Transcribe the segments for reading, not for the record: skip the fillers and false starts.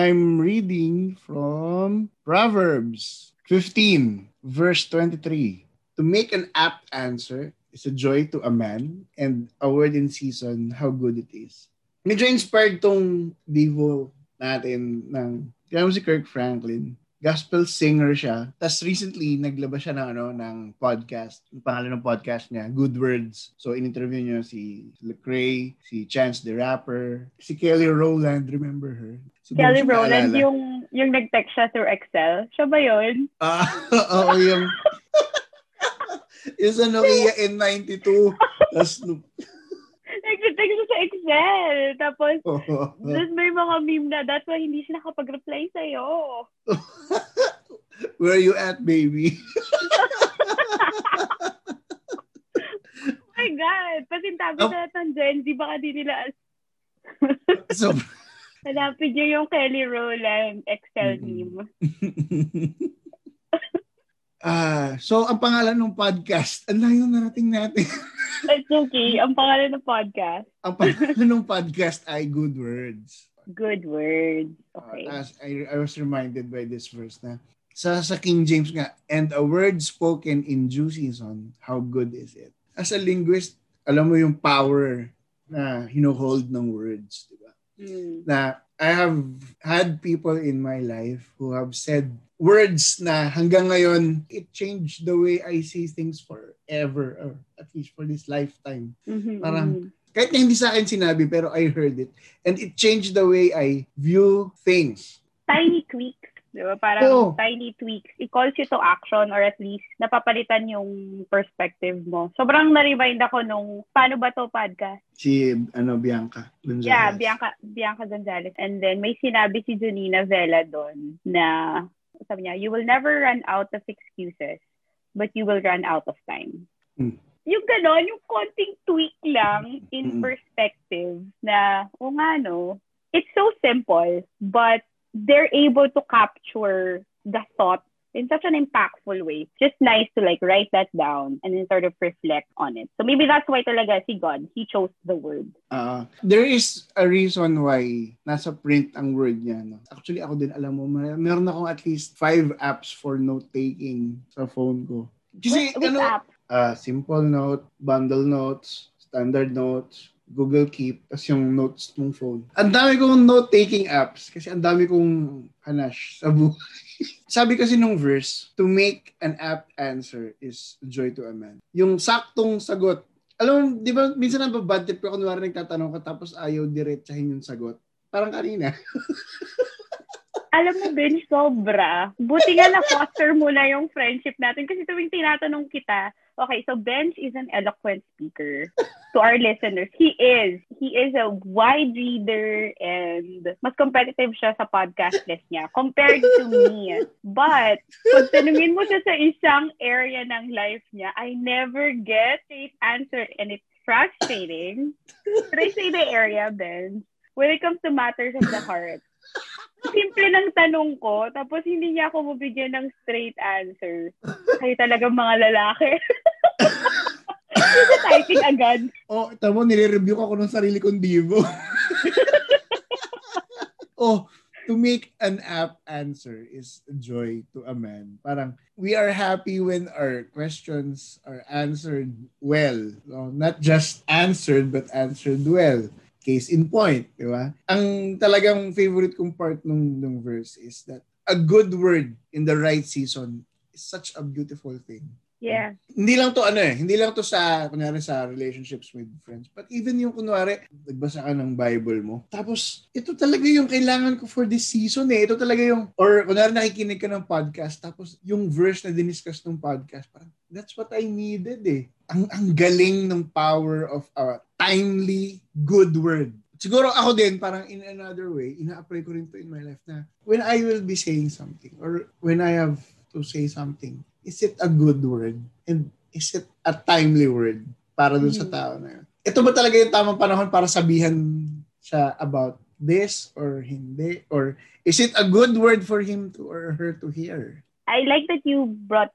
I'm reading from Proverbs 15, verse 23. To make an apt answer is a joy to a man, and a word in season, how good it is. Medyo inspired tong Devo natin kaya mo si Kirk Franklin. Gospel singer siya. Tapos recently, naglabas siya ng podcast. Yung pangalan ng podcast niya, Good Words. So, in-interview niya si Lecrae, si Chance the Rapper, si Kelly Rowland, remember her? So, Kelly Rowland, yung nag-text siya through Excel. Siya ba yun? Oo, yung yung sa Nokia N92. Tapos, nag-text siya sa Excel. Tapos, may mga meme na, that's why hindi siya nakapag-reply sa'yo. Where you at, baby? Oh my God! Pasintabi na lahat ng Gen Z, baka di nila so, hanapin niyo yung Kelly Rowland Excel meme. So, ang pangalan ng podcast, ang layo narating natin. It's okay. Ang pangalan ng podcast. Ang pangalan ng podcast ay Good Words. Good Words. Okay. As I was reminded by this verse na sa King James nga, and a word spoken in due season, how good is it? As a linguist, alam mo yung power na hinuhold ng words, di ba? Na I have had people in my life who have said words na hanggang ngayon, it changed the way I see things forever, or at least for this lifetime. Parang, kahit na hindi sa akin sinabi, pero I heard it. And it changed the way I view things. Tiny tweaks. Diba? Parang tiny tweaks. It calls you to action, or at least napapalitan yung perspective mo. Sobrang na-remind ako nung, paano ba to podcast? Si, Bianca Gonzalez. Yeah, Bianca Gonzalez. And then, may sinabi si Junina Vela doon na, sabi niya, you will never run out of excuses, but you will run out of time. Yung gano'n, yung konting tweak lang in perspective na, it's so simple, but they're able to capture the thought in such an impactful way. Just nice to write that down and then sort of reflect on it. So maybe that's why talaga si God, He chose the word. There is a reason why nasa print ang word niya. No? Actually, ako din, alam mo, meron akong at least 5 apps for note-taking sa phone ko. Kasi, Which app? Simple Note, Bundle Notes, Standard Notes, Google Keep, tas yung notes ng phone. Ang dami kong note-taking apps kasi ang dami kong hanash sa buhay. Sabi kasi nung verse, to make an apt answer is joy to a man. Yung saktong sagot. Alam mo, di ba, minsan nababad trip ko kunwari nagtatanong ka tapos ayaw diretsahin yung sagot. Parang kanina. Alam mo, Ben, sobra. Buti nga na-foster mo na yung friendship natin kasi tuwing tinatanong kita, okay, so Ben is an eloquent speaker. To our listeners, he is a wide reader and mas competitive siya sa podcast list niya compared to me. But, pag tanungin mo siya sa isang area ng life niya, I never get straight answer and it's frustrating. Should I say the area, Ben? When it comes to matters of the heart. Simple ng tanong ko, tapos hindi niya ako mabigyan ng straight answer. Kayo talagang mga lalaki. Typing agad. Tamo, nire-review ko ng sarili kong Devo. To make an apt answer is joy to a man. Parang, we are happy when our questions are answered well. No? Not just answered, but answered well. Case in point, di ba? Ang talagang favorite kong part nung verse is that a good word in the right season is such a beautiful thing. Yeah. Hindi lang to sa, kunyari sa relationships with friends, but even yung kunwari, nagbasa ka ng Bible mo, tapos ito talaga yung kailangan ko for this season eh. Ito talaga yung, or kunwari nakikinig ka ng podcast, tapos yung verse na diniscuss ng podcast, parang, that's what I needed eh. Ang galing ng power of a timely, good word. Siguro ako din, parang in another way, ina-apply ko rin to in my life na when I will be saying something or when I have to say something, is it a good word? And is it a timely word para dun sa tao na yun? Ito ba talaga yung tamang panahon para sabihan siya about this or hindi? Or is it a good word for him to or her to hear? I like that you brought that up.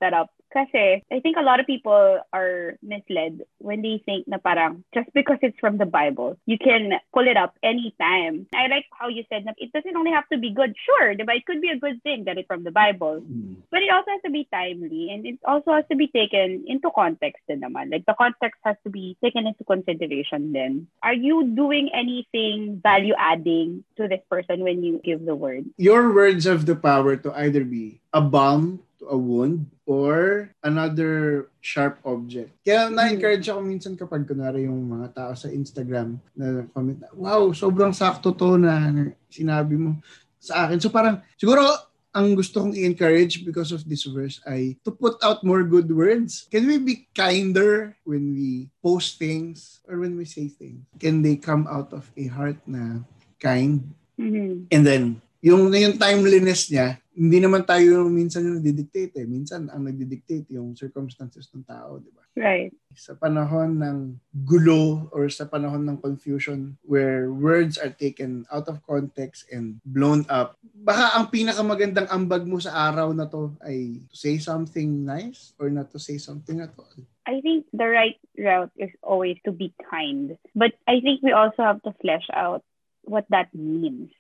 Kasi I think a lot of people are misled when they think na parang just because it's from the Bible, you can pull it up anytime. I like how you said that it doesn't only have to be good. Sure, diba? It could be a good thing that it's from the Bible. But it also has to be timely and it also has to be taken into context din naman. Like the context has to be taken into consideration then. Are you doing anything value-adding to this person when you give the word? Your words have the power to either be a balm to a wound or another sharp object. Kaya na-encourage ako minsan kapag kunwari yung mga tao sa Instagram na comment, wow, sobrang sakto to na sinabi mo sa akin. So parang, siguro, ang gusto kong i-encourage because of this verse ay to put out more good words. Can we be kinder when we post things or when we say things? Can they come out of a heart na kind? Mm-hmm. And then, yung timeliness niya, hindi naman tayo minsan yung nagdidictate eh. Minsan ang nagdidictate yung circumstances ng tao, di ba? Right. Sa panahon ng gulo or sa panahon ng confusion where words are taken out of context and blown up, baka ang pinakamagandang ambag mo sa araw na to ay to say something nice or not to say something at all. I think the right route is always to be kind. But I think we also have to flesh out what that means.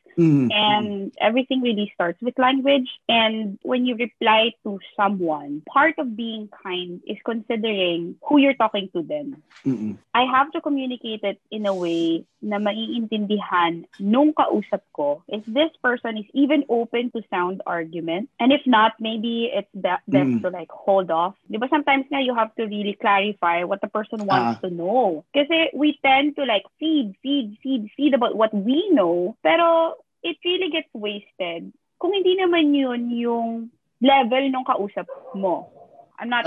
And everything really starts with language. And when you reply to someone, part of being kind is considering who you're talking to them. I have to communicate it in a way na maiintindihan nung kausap ko if this person is even open to sound argument. And if not, maybe it's best to like hold off. Diba sometimes nga you have to really clarify what the person wants to know. Kasi we tend to like feed about what we know. Pero it really gets wasted kung hindi naman yun yung level ng kausap mo. I'm not,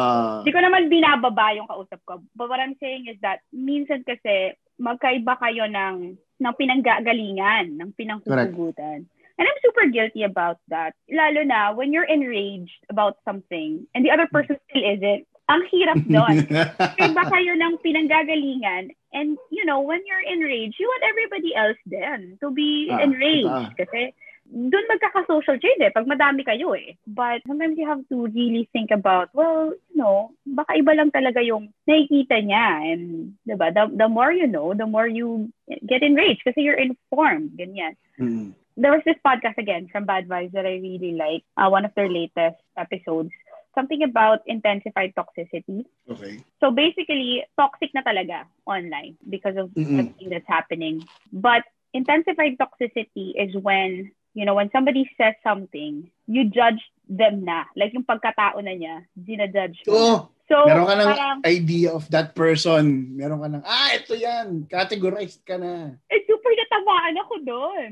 di ko naman binababa yung kausap ko. But what I'm saying is that minsan kasi magkaiba kayo ng pinanggagalingan, ng pinanghuhugutan. And I'm super guilty about that. Lalo na when you're enraged about something and the other person still isn't. Ang hirap doon. Iba kayo ng pinanggagalingan. And, you know, when you're enraged, you want everybody else then to be enraged. Kasi doon magkaka-social trade eh, pag madami kayo eh. But sometimes you have to really think about, well, you know, baka iba lang talaga yung nakikita niya. And, diba, the more you know, the more you get enraged kasi you're informed. Ganyan. There was this podcast again from Bad Vibes that I really like. One of their latest episodes. Something about intensified toxicity. Okay. So basically, toxic na talaga online because of everything that's happening. But intensified toxicity is when, you know, when somebody says something, you judge them na. Like yung pagkatao na niya, dinajudge mo. So, meron ka ng idea of that person. Meron ka ng, ito yan. Categorized ka na. Super natamaan ako doon.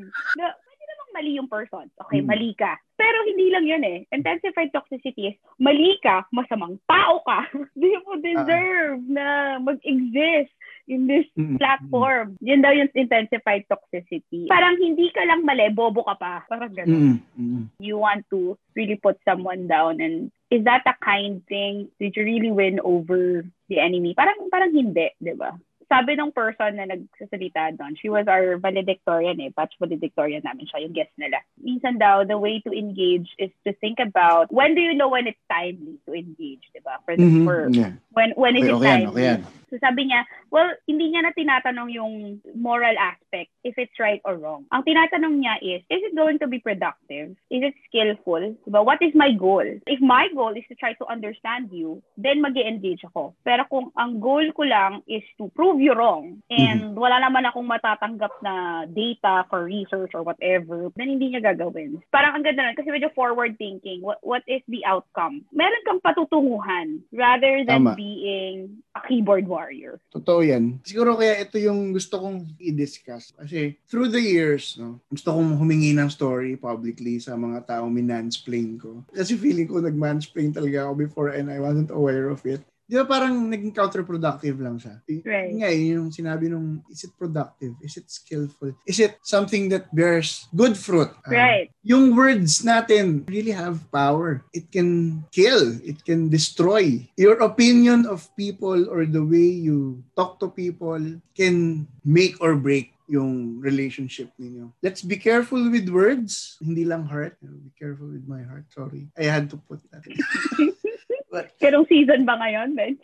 Mali yung person. Okay, mali ka. Pero hindi lang yun eh. Intensified toxicity is, mali ka, masamang tao ka. Di mo deserve na mag-exist in this platform. Yun daw yung intensified toxicity. Parang hindi ka lang mali, bobo ka pa. Parang gano'n. You want to really put someone down and is that a kind thing? Did you really win over the enemy? Parang hindi, di ba? Sabi ng person na nagsasalita doon, she was our valedictorian batch valedictorian namin siya, yung guest nila. Minsan daw, the way to engage is to think about, when do you know when it's timely to engage, diba? For the when is it timely? Okay. So sabi niya, well, hindi niya na tinatanong yung moral aspect, if it's right or wrong. Ang tinatanong niya is it going to be productive? Is it skillful? Diba? What is my goal? If my goal is to try to understand you, then mag-engage ako. Pero kung ang goal ko lang is to prove you wrong, and wala naman akong matatanggap na data for research or whatever, then hindi niya gagawin. Parang ang ganda nun, kasi medyo forward thinking. What is the outcome? Meron kang patutunguhan rather than being a keyboard warrior. Totoo yan. Siguro kaya ito yung gusto kong i-discuss. Kasi through the years, gusto kong humingi ng story publicly sa mga taong minansplain ko. Kasi feeling ko nag-mansplain talaga ako before and I wasn't aware of it. Di ba parang naging counterproductive lang siya? Right. Nga, yung sinabi nung, is it productive? Is it skillful? Is it something that bears good fruit? Right. Yung words natin really have power. It can kill. It can destroy. Your opinion of people or the way you talk to people can make or break yung relationship ninyo. Let's be careful with words. Hindi lang heart. Be careful with my heart. Sorry. I had to put that. Ganong season ba ngayon, Ben?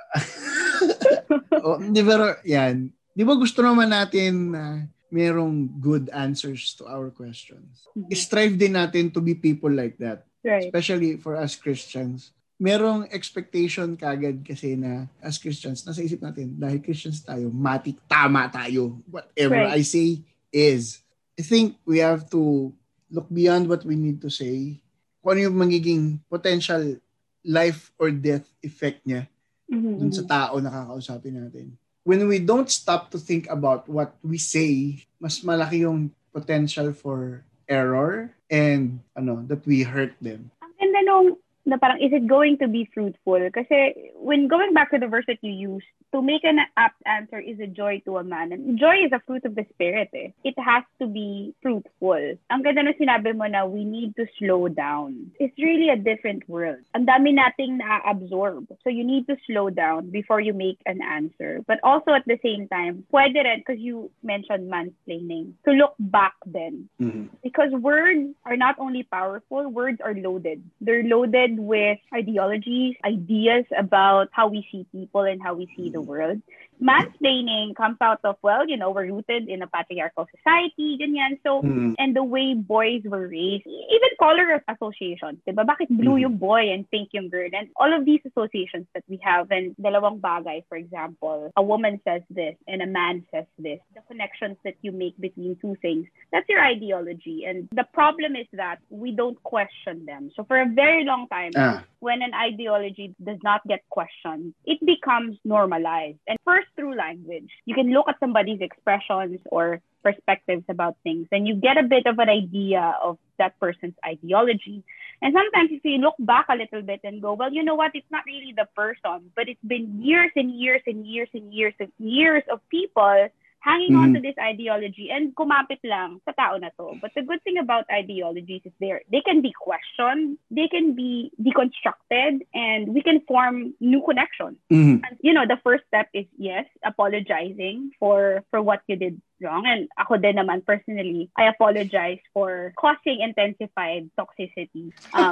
Di pero yan. Di ba gusto naman natin na merong good answers to our questions? Strive din natin to be people like that. Right. Especially for us Christians. Merong expectation kagad kasi na as Christians, nasa isip natin, dahil Christians tayo, matik, tama tayo. Whatever I say is. I think we have to look beyond what we need to say. Kung ano yung magiging potential life or death effect niya dun sa tao na kakausapin natin. When we don't stop to think about what we say, mas malaki yung potential for error and that we hurt them. Ang ganda nung na parang, is it going to be fruitful? Kasi when going back to the verse that you used, to make an apt answer is a joy to a man. And joy is a fruit of the Spirit. It has to be fruitful. Ang ganda nung sinabi mo na we need to slow down. It's really a different world. Ang dami nating na-absorb. So you need to slow down before you make an answer. But also at the same time, pwede rin, because you mentioned mansplaining, to look back then. Because words are not only powerful, words are loaded. They're loaded with ideologies, ideas about how we see people and how we see the world. Mansplaining comes out of, we're rooted in a patriarchal society, ganyan. So, and the way boys were raised, even color associations, diba? Bakit blue yung boy and pink yung girl? And all of these associations that we have, and dalawang bagay, for example, a woman says this and a man says this. The connections that you make between two things, that's your ideology. And the problem is that we don't question them. So for a very long time, when an ideology does not get questioned, it becomes normalized. And first, through language, you can look at somebody's expressions or perspectives about things, and you get a bit of an idea of that person's ideology. And sometimes if you look back a little bit and go, well, you know what, it's not really the person, but it's been years and years and years and years and years of people hanging on to this ideology and kumapit lang sa tao na to. But the good thing about ideologies is they can be questioned, they can be deconstructed, and we can form new connections. And, the first step is, yes, apologizing for what you did wrong. And ako din naman, personally, I apologize for causing intensified toxicity.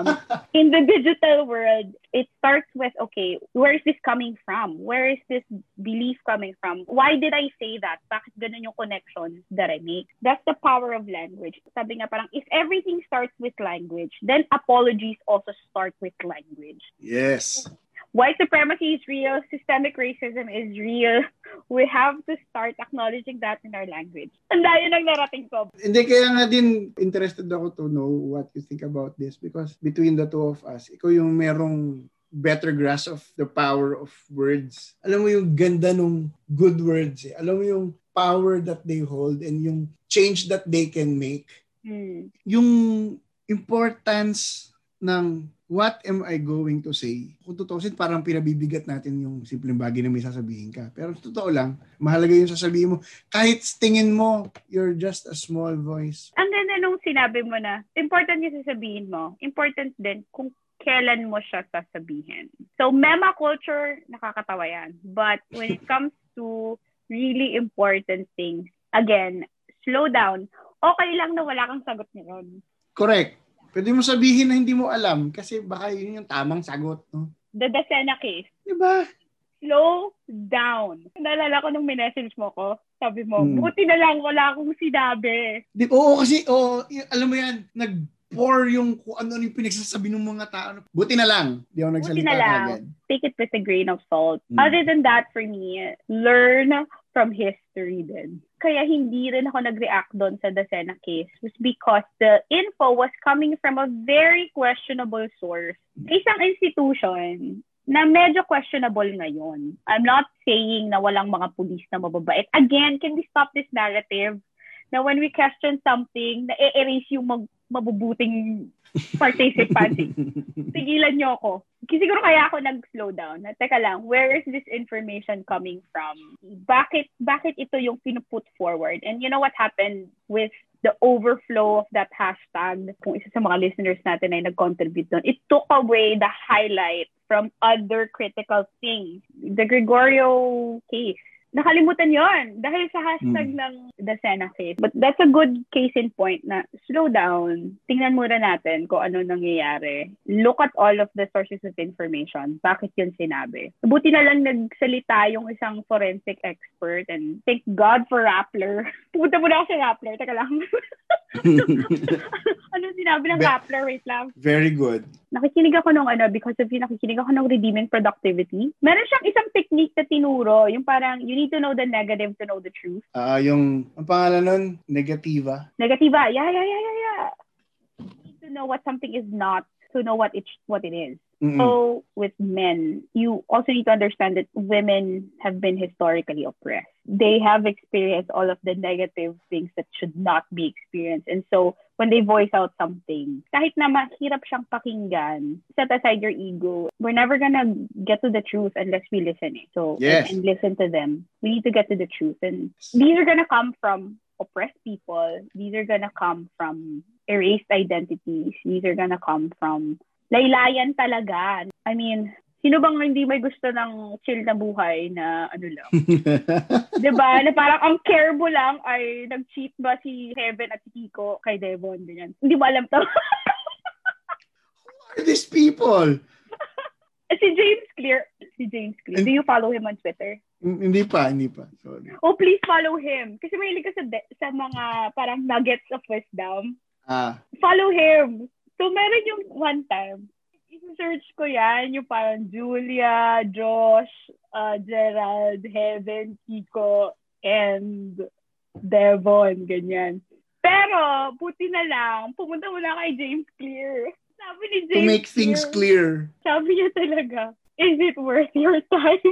In the digital world, it starts with, okay, where is this coming from? Where is this belief coming from? Why did I say that? Bakit ganun yung connection that I make? That's the power of language. Sabi nga parang, if everything starts with language, then apologies also start with language. Yes. White supremacy is real. Systemic racism is real. We have to start acknowledging that in our language. Ang dayo nang narating ko. Hindi, kaya nga din interested ako to know what you think about this because between the two of us, ikaw yung merong better grasp of the power of words. Alam mo yung ganda nung good words. Alam mo yung power that they hold and yung change that they can make. Yung importance ng what am I going to say? Kung tutusin, parang pinabibigat natin yung simpleng bagay na may sasabihin ka. Pero totoo lang, mahalaga yung sasabihin mo. Kahit tingin mo, you're just a small voice. Ang ganda nung sinabi mo na, important yung sasabihin mo. Important din kung kailan mo siya sasabihin. So, mema culture, nakakatawa yan. But when it comes to really important things, again, slow down. Okay lang na wala kang sagot ngayon. Correct. Pwede mo sabihin na hindi mo alam kasi baka yun yung tamang sagot, no? The Dasena case. Diba? Slow down. Naalala ko nung minessage mo ko, sabi mo, buti na lang wala akong sinabi. Oo, kasi, alam mo yan, nag-pour yung kung ano yung pinagsasabi ng mga tao. Buti na lang. Di ako nagsalita agad. Take it with a grain of salt. Other than that, for me, learn from history din. Kaya hindi rin ako nag-react doon sa Dasena case was because the info was coming from a very questionable source. Isang institution na medyo questionable ngayon. I'm not saying na walang mga pulis na mababait. Again, can we stop this narrative na when we question something, na-erase yung mabubuting participant? Tigilan niyo ako. Siguro kaya ako nag-slow down. Teka lang, where is this information coming from? Bakit ito yung pinuput forward? And you know what happened with the overflow of that hashtag? Kung isa sa mga listeners natin ay nag-contribute doon, it took away the highlight from other critical things. The Gregorio case. nakalimutan yon dahil sa hashtag ng The Sena case. But that's a good case in point na slow down. Tingnan muna natin kung ano nangyayari. Look at all of the sources of information. Bakit yun sinabi? Buti na lang nagsalita yung isang forensic expert and thank God for Rappler. Pumunta muna ako sa Rappler. Teka lang. Ano sinabi ng Rappler? Wait lang. Very good. Nakikinig ako nung because of you, nakikinig ako ng redeeming productivity. Meron siyang isang technique na tinuro, yung parang you need to know the negative to know the truth. Yung, ang pangalan nun, negativa. Negativa, yeah. You need to know what something is not to know what it is. Mm-hmm. So, with men, you also need to understand that women have been historically oppressed. They have experienced all of the negative things that should not be experienced. And so, when they voice out something, kahit na mahirap siyang pakinggan, set aside your ego. We're never gonna get to the truth unless we listen. So, and listen to them. We need to get to the truth. And these are gonna come from oppressed people. These are gonna come from erased identities. These are gonna come from laylayan talaga. I mean, sino bang hindi may gusto ng chill na buhay na lang? Diba? Na parang ang care mo lang ay nag-cheat ba si Heaven at si Kiko kay Devon. Ganyan. Hindi mo alam to. Who are these people? Si James Clear. Do you follow him on Twitter? Hindi pa. Sorry. Oh, please follow him. Kasi mahilig ka sa mga parang nuggets of wisdom. Follow him. So, meron yung one time, i-search ko yan, yung parang Julia, Josh, Gerald, Heaven, Kiko, and Devon, ganyan. Pero, buti na lang, pumunta muna kay James Clear. Sabi ni James to make things clear. Sabi niya talaga, is it worth your time?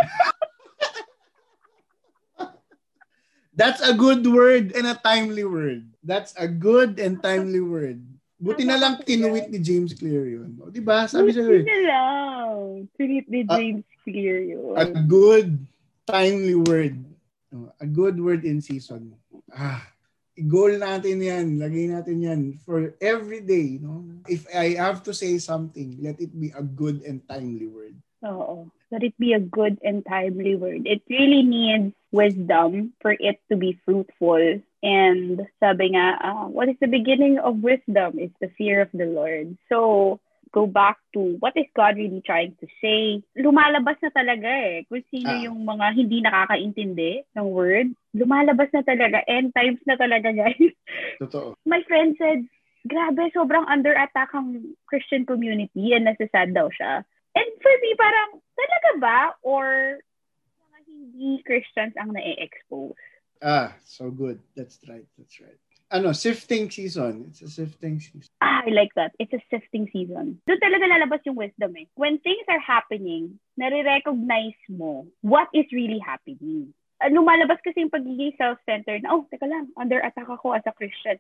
That's a good word and a timely word. That's a good and timely word. Buti na lang kinuwit ni James Clear yun. O, diba? Sabi siya buti na lang. Kinuwit ni James Clear yun. A good, timely word. A good word in season. I-goal natin yan. Lagay natin yan for every day. No? If I have to say something, let it be a good and timely word. Oo. Let it be a good and timely word. It really needs wisdom for it to be fruitful. And sabi nga, what is the beginning of wisdom? It's the fear of the Lord. So, go back to what is God really trying to say? Lumalabas na talaga Kung sino yung mga hindi nakakaintindi ng word, lumalabas na talaga. End times na talaga, guys. Totoo. My friend said, grabe, sobrang under attack ang Christian community and nasasad daw siya. And for me, parang, talaga ba? Or mga hindi Christians ang na-expose? So good. That's right. Sifting season. It's a sifting season. I like that. It's a sifting season. Doon talaga lalabas yung wisdom When things are happening, nare-recognize mo what is really happening. Lumalabas kasi yung pagiging self-centered na, teka lang, under attack ako as a Christian.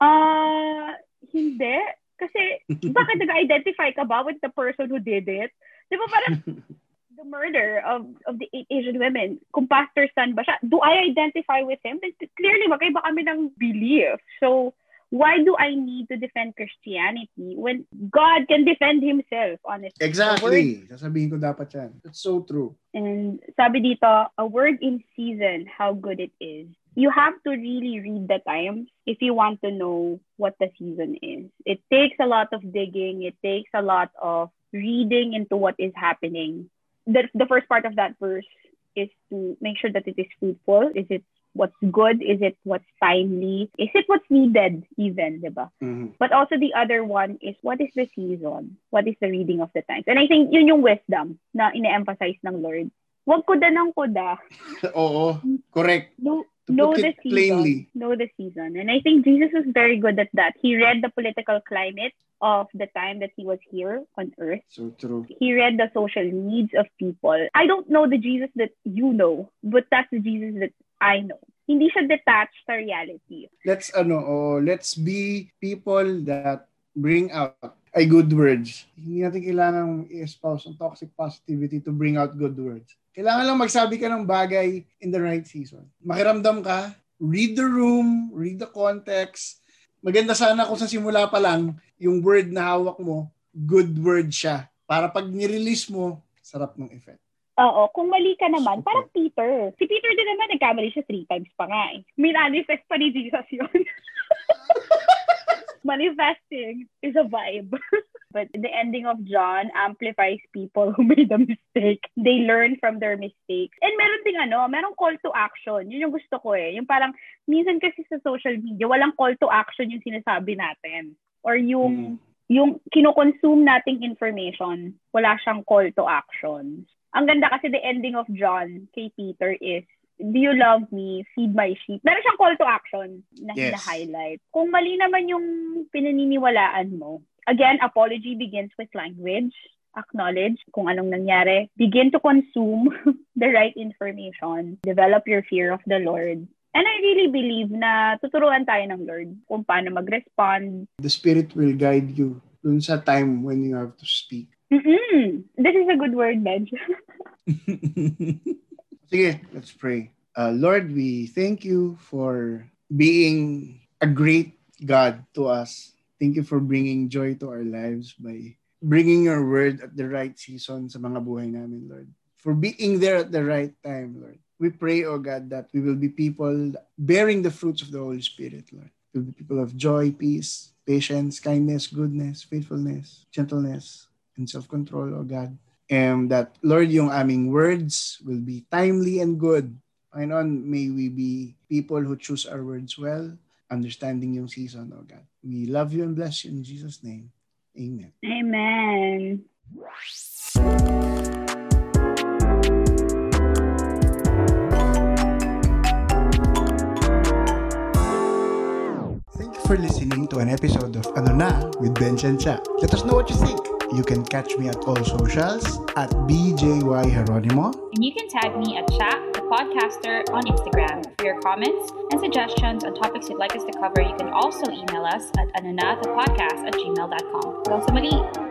Hindi. Kasi, bakit nag-identify ka ba with the person who did it? Di ba parang, the murder of the 8 Asian women, kung pastor's son ba siya, do I identify with him? Then clearly, magkaiba kami ng belief. So, why do I need to defend Christianity when God can defend himself, honestly? Exactly. Sasabihin ko dapat yan. That's so true. And sabi dito, a word in season, how good it is. You have to really read the times if you want to know what the season is. It takes a lot of digging. It takes a lot of reading into what is happening. The first part of that verse is to make sure that it is fruitful. Is it what's good? Is it what's timely? Is it what's needed even, diba? Mm-hmm. But also the other one is what is the season? What is the reading of the times? And I think yun yung wisdom na ine-emphasize ng Lord. Huwag kuda ng kuda. Oo, correct. Know the season. Plainly. Know the season. And I think Jesus was very good at that. He read the political climate of the time that he was here on earth. So true. He read the social needs of people. I don't know the Jesus that you know, but that's the Jesus that I know. Hindi siya detached sa reality. Let's be people that bring out good words. Hindi natin kailangan i-espouse ang toxic positivity to bring out good words. Kailangan lang magsabi ka ng bagay in the right season. Makiramdam ka, read the room, read the context. Maganda sana kung sa simula pa lang, yung word na hawak mo, good word siya. Para pag nirelease mo, sarap ng effect. Oo, kung mali ka naman, parang Peter. Si Peter din naman, nagkamali siya 3 times pa nga eh. Minanifest pa ni Jesus yun. Manifesting is a vibe. But the ending of John amplifies people who made a mistake. They learn from their mistakes. And meron ding merong call to action. Yun yung gusto ko eh. Yung parang, minsan kasi sa social media, walang call to action yung sinasabi natin. Or yung kino-consume nating information, wala siyang call to action. Ang ganda kasi the ending of John kay Peter is, do you love me? Feed my sheep. Meron siyang call to action na hina-highlight. Kung mali naman yung pinaniniwalaan mo, again, apology begins with language. Acknowledge kung anong nangyari. Begin to consume the right information. Develop your fear of the Lord. And I really believe na tuturuan tayo ng Lord kung paano mag-respond. The Spirit will guide you dun sa time when you have to speak. This is a good word, Benj. Sige, let's pray. Lord, we thank you for being a great God to us. Thank you for bringing joy to our lives by bringing your word at the right season sa mga buhay namin, Lord. For being there at the right time, Lord. We pray, oh God, that we will be people bearing the fruits of the Holy Spirit, Lord. We will be people of joy, peace, patience, kindness, goodness, faithfulness, gentleness, and self-control, oh God. And that, Lord, yung aming words will be timely and good. Panginoon, may we be people who choose our words well, understanding yung season, oh God. We love you and bless you in Jesus' name. Amen. Amen. Thank you for listening to an episode of Ano Na with Benj and Cha. Let us know what you think. You can catch me at all socials at BJY Jeronimo. And you can tag me at Cha, the podcaster, on Instagram. For your comments and suggestions on topics you'd like us to cover, you can also email us at anonathepodcast@gmail.com. Hanggang sa muli!